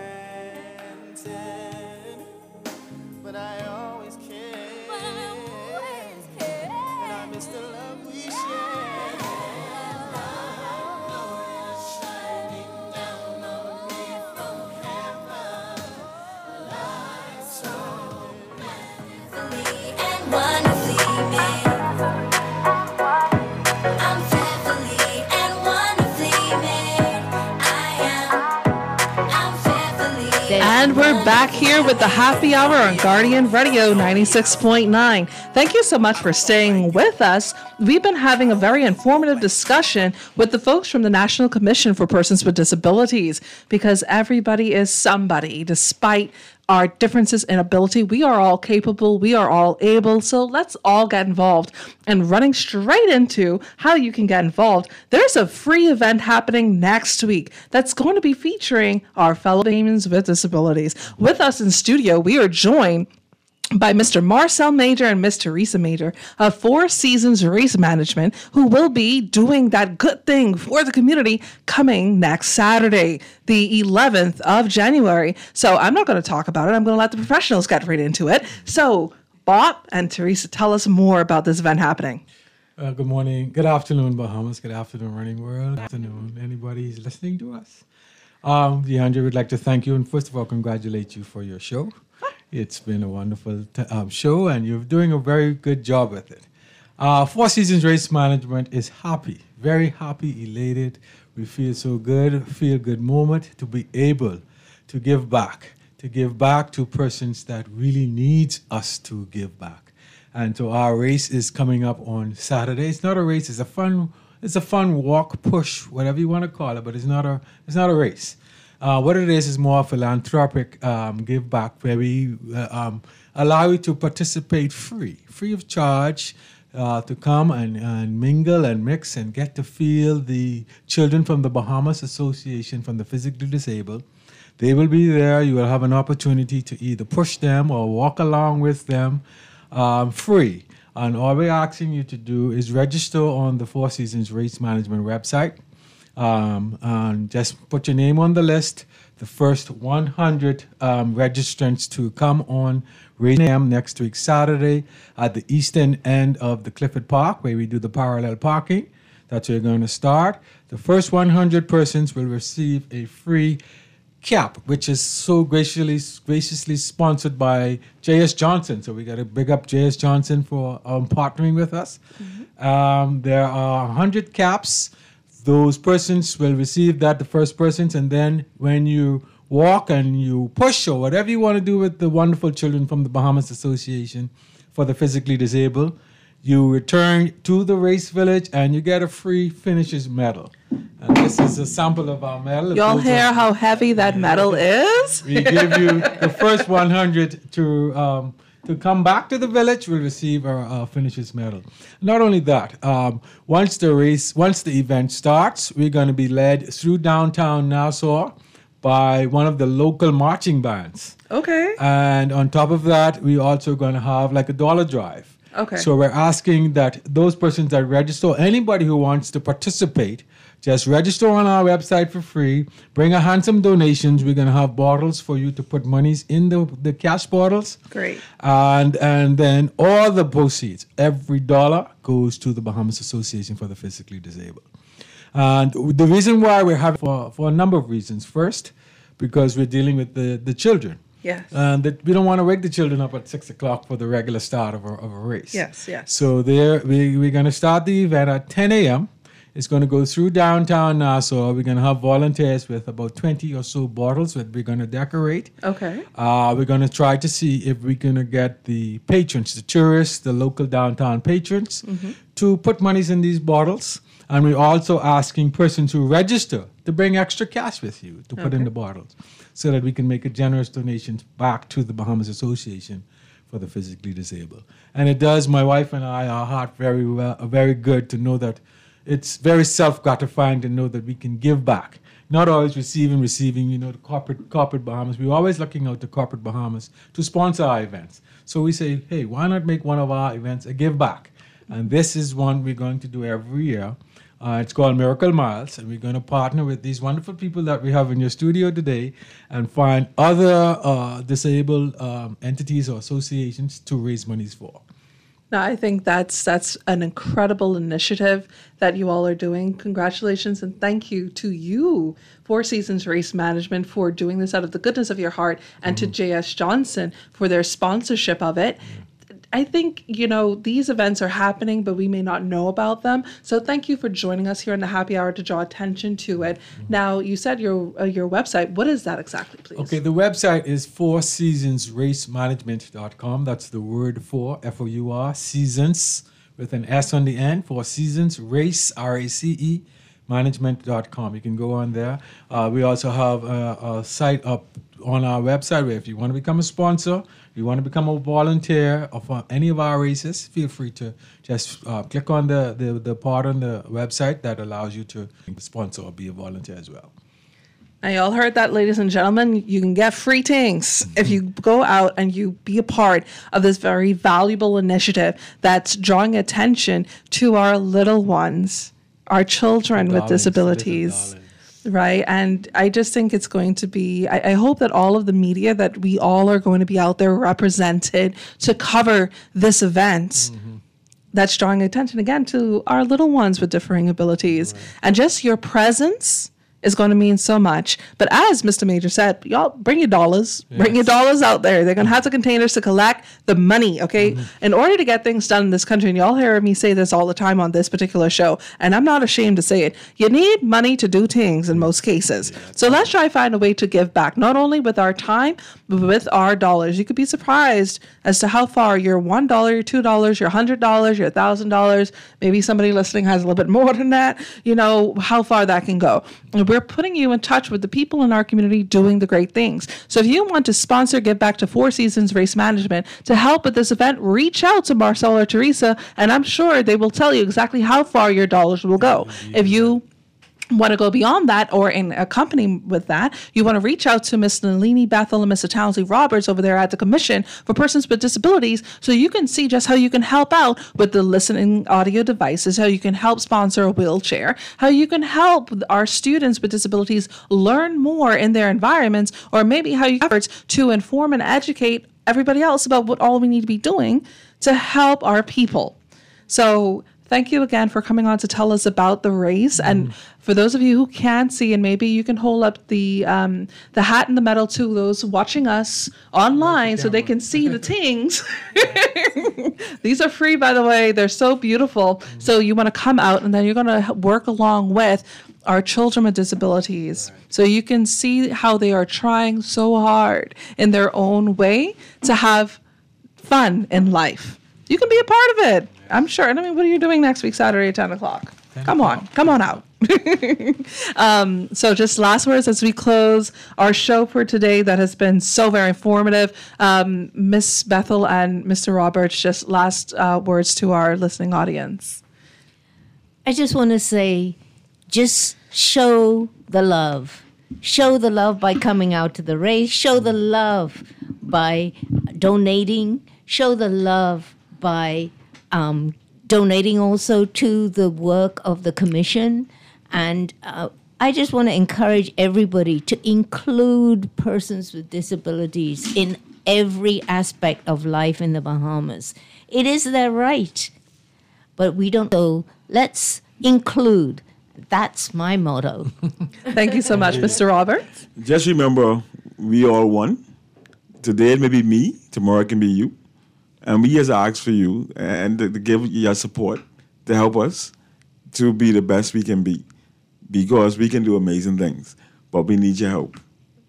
granted, but I always cared. But I always cared. And I miss the love we shared. And we're back here with the happy hour on Guardian Radio ninety-six point nine. Thank you so much for staying with us. We've been having a very informative discussion with the folks from the National Commission for Persons with Disabilities, because everybody is somebody, despite our differences in ability. We are all capable. We are all able. So let's all get involved. And running straight into how you can get involved, there's a free event happening next week that's going to be featuring our fellow Bahamians with disabilities. With us in studio, we are joined by Mister Marcel Major and Miss Teresa Major of Four Seasons Race Management, who will be doing that good thing for the community coming next Saturday, the eleventh of January. So I'm not going to talk about it. I'm going to let the professionals get right into it. So Bob and Teresa, tell us more about this event happening. Uh, good morning. Good afternoon, Bahamas. Good afternoon, Running World. Good afternoon, anybody who's listening to us. Um, DeAndre, would like to thank you and first of all, congratulate you for your show. It's been a wonderful t- um, show, and you're doing a very good job with it. Uh, Four Seasons Race Management is happy, very happy, elated. We feel so good, feel good moment to be able to give back, to give back to persons that really needs us to give back. And so our race is coming up on Saturday. It's not a race; it's a fun, it's a fun walk, push, whatever you want to call it. But it's not a, it's not a race. Uh, what it is is more philanthropic um, give back, where we uh, um, allow you to participate free, free of charge, uh, to come and, and mingle and mix and get to feel the children from the Bahamas Association from the Physically Disabled, They will be there. You will have an opportunity to either push them or walk along with them um, free. And all we're asking you to do is register on the Four Seasons Race Management website. Um, and just put your name on the list. The first one hundred um, registrants to come on Race A M next week, Saturday, at the eastern end of the Clifford Park, where we do the parallel parking. That's where you're going to start. The first one hundred persons will receive a free cap, which is so graciously graciously sponsored by J S Johnson. So we got to big up J S Johnson for um, partnering with us. Mm-hmm. Um, there are one hundred caps. Those persons will receive that, the first persons, and then when you walk and you push or whatever you want to do with the wonderful children from the Bahamas Association for the Physically Disabled, you return to the race village and you get a free finisher's medal. And this is a sample of our medal. Y'all hear how heavy that medal is? We give you the first one hundred to um, to come back to the village will receive our uh, finisher's medal. Not only that, um, once the race, once the event starts, we're going to be led through downtown Nassau by one of the local marching bands. Okay. And on top of that, we're also going to have like a dollar drive. Okay. So we're asking that those persons that register, anybody who wants to participate, just register on our website for free. Bring a handsome donations. We're going to have bottles for you to put monies in the, the cash bottles. Great. And and then all the proceeds, every dollar goes to the Bahamas Association for the Physically Disabled. And the reason why we're having, for, for a number of reasons. First, because we're dealing with the, the children. Yes. And that we don't want to wake the children up at six o'clock for the regular start of a, of a race. Yes, yes. So there, we, we're going to start the event at ten a.m. It's going to go through downtown Nassau. We're going to have volunteers with about twenty or so bottles that we're going to decorate. Okay. Uh, we're going to try to see if we're going to get the patrons, the tourists, the local downtown patrons, Mhm. to put monies in these bottles. And we're also asking persons who register to bring extra cash with you to put in Okay. the bottles so that we can make a generous donation back to the Bahamas Association for the Physically Disabled. And it does my wife and I, our heart very well, very good to know that it's very self-gratifying to know that we can give back. Not always receiving, receiving, you know, the corporate corporate Bahamas. We're always looking out to corporate Bahamas to sponsor our events. So we say, hey, why not make one of our events a give back? And this is one we're going to do every year. Uh, it's called Miracle Miles, and we're going to partner with these wonderful people that we have in your studio today and find other uh, disabled um, entities or associations to raise monies for. No, I think that's that's an incredible initiative that you all are doing. Congratulations and thank you to you, Four Seasons Race Management, for doing this out of the goodness of your heart, and to J S Johnson for their sponsorship of it. I think, you know, these events are happening, but we may not know about them. So thank you for joining us here in the happy hour to draw attention to it. Now, you said your uh, your website. What is that exactly, please? Okay, the website is four seasons race management dot com. That's the word for, F O U R, seasons, with an S on the end, Four Seasons Race, R A C E, management dot com. You can go on there. Uh, we also have a, a site up on our website where if you want to become a sponsor, you want to become a volunteer of uh, any of our races, feel free to just uh, click on the, the, the part on the website that allows you to sponsor or be a volunteer as well. Now, y'all heard that, ladies and gentlemen. You can get free things if you go out and you be a part of this very valuable initiative that's drawing attention to our little ones, our children with Darlings, disabilities. Right. And I just think it's going to be, I, I hope that all of the media, that we all are going to be out there represented to cover this event. Mm-hmm. That's drawing attention again to our little ones with differing abilities. Right. And just your presence is going to mean so much. But as Mister Major said, y'all bring your dollars, yes. bring your dollars out there. They're going to have the containers to collect the money, okay? Mm-hmm. In order to get things done in this country, and y'all hear me say this all the time on this particular show, and I'm not ashamed to say it, you need money to do things in most cases. Yeah, so let's try to find a way to give back, not only with our time, but with our dollars. You could be surprised as to how far your one dollar, your two dollars, your one hundred dollars, your one thousand dollars, maybe somebody listening has a little bit more than that, you know, how far that can go. And we're putting you in touch with the people in our community doing the great things. So if you want to sponsor, give back to Four Seasons Race Management to help with this event, reach out to Marcel or Teresa, and I'm sure they will tell you exactly how far your dollars will go. If you want to go beyond that or in accompany with that, you want to reach out to Miss Nalini Bethel and Mister Townsley Roberts over there at the Commission for Persons with Disabilities so you can see just how you can help out with the listening audio devices, how you can help sponsor a wheelchair, how you can help our students with disabilities learn more in their environments, or maybe how you efforts to inform and educate everybody else about what all we need to be doing to help our people. So thank you again for coming on to tell us about the race. And for those of you who can't see, and maybe you can hold up the um, the hat and the medal to those watching us online so they can see the things. These are free, by the way. They're so beautiful. So you want to come out, and then you're going to work along with our children with disabilities. So you can see how they are trying so hard in their own way to have fun in life. You can be a part of it. I'm sure. I mean, what are you doing next week, Saturday at ten o'clock? Come on. Come on out. um, so just last words as we close our show for today that has been so very informative. Um, Miss Bethel and Mister Roberts, just last uh, words to our listening audience. I just want to say, just show the love. Show the love by coming out to the race. Show the love by donating. Show the love by um, donating also to the work of the commission. And uh, I just want to encourage everybody to include persons with disabilities in every aspect of life in the Bahamas. It is their right, but we don't. So let's include. That's my motto. Thank you so much, Mister Roberts. Just remember, we all one. Today it may be me, tomorrow it can be you. And we just ask for you and to, to give your support to help us to be the best we can be. Because we can do amazing things, but we need your help.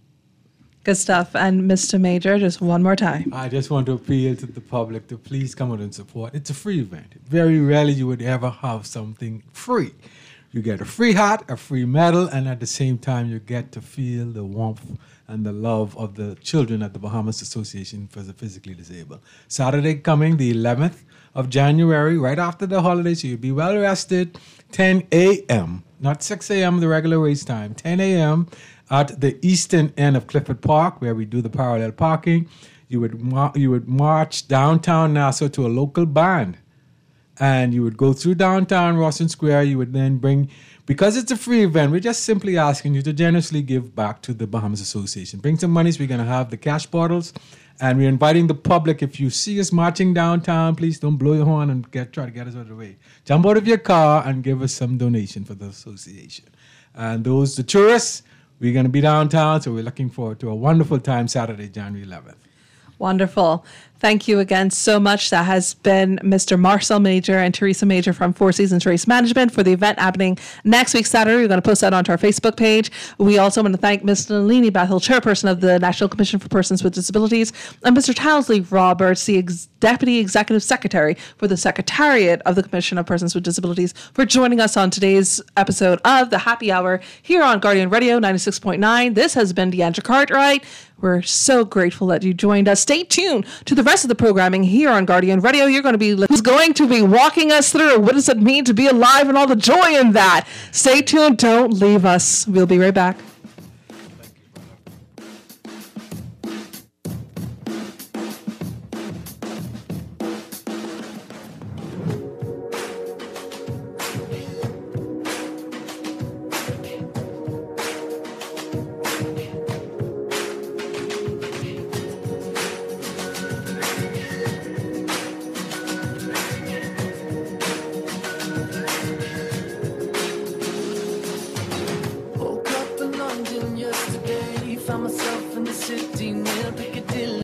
Good stuff. And Mister Major, just one more time. I just want to appeal to the public to please come out and support. It's a free event. Very rarely you would ever have something free. You get a free hat, a free medal, and at the same time you get to feel the warmth and the love of the children at the Bahamas Association for the Physically Disabled. Saturday coming, the eleventh of January, right after the holidays, so you'll be well rested, ten a.m., not six a.m., the regular race time, ten a.m. at the eastern end of Clifford Park, where we do the parallel parking. You would mar- you would march downtown Nassau to a local band. And you would go through downtown Rawson Square. You would then bring, because it's a free event, we're just simply asking you to generously give back to the Bahamas Association. Bring some monies. We're going to have the cash bottles. And we're inviting the public, if you see us marching downtown, please don't blow your horn and get try to get us out of the way. Jump out of your car and give us some donation for the association. And those, the tourists, we're going to be downtown. So we're looking forward to a wonderful time Saturday, January eleventh. Wonderful. Thank you again so much. That has been Mister Marcel Major and Teresa Major from Four Seasons Race Management for the event happening next week, Saturday. We're going to post that onto our Facebook page. We also want to thank Miss Nalini Bethel, Chairperson of the National Commission for Persons with Disabilities, and Mister Townsley Roberts, the ex- Deputy Executive Secretary for the Secretariat of the Commission of Persons with Disabilities, for joining us on today's episode of the Happy Hour here on Guardian Radio ninety-six point nine. This has been Deandra Cartwright. We're so grateful that you joined us. Stay tuned to the rest of the programming here on Guardian Radio. You're going to be who's going to be walking us through what does it mean to be alive and all the joy in that. Stay tuned. Don't leave us. We'll be right back.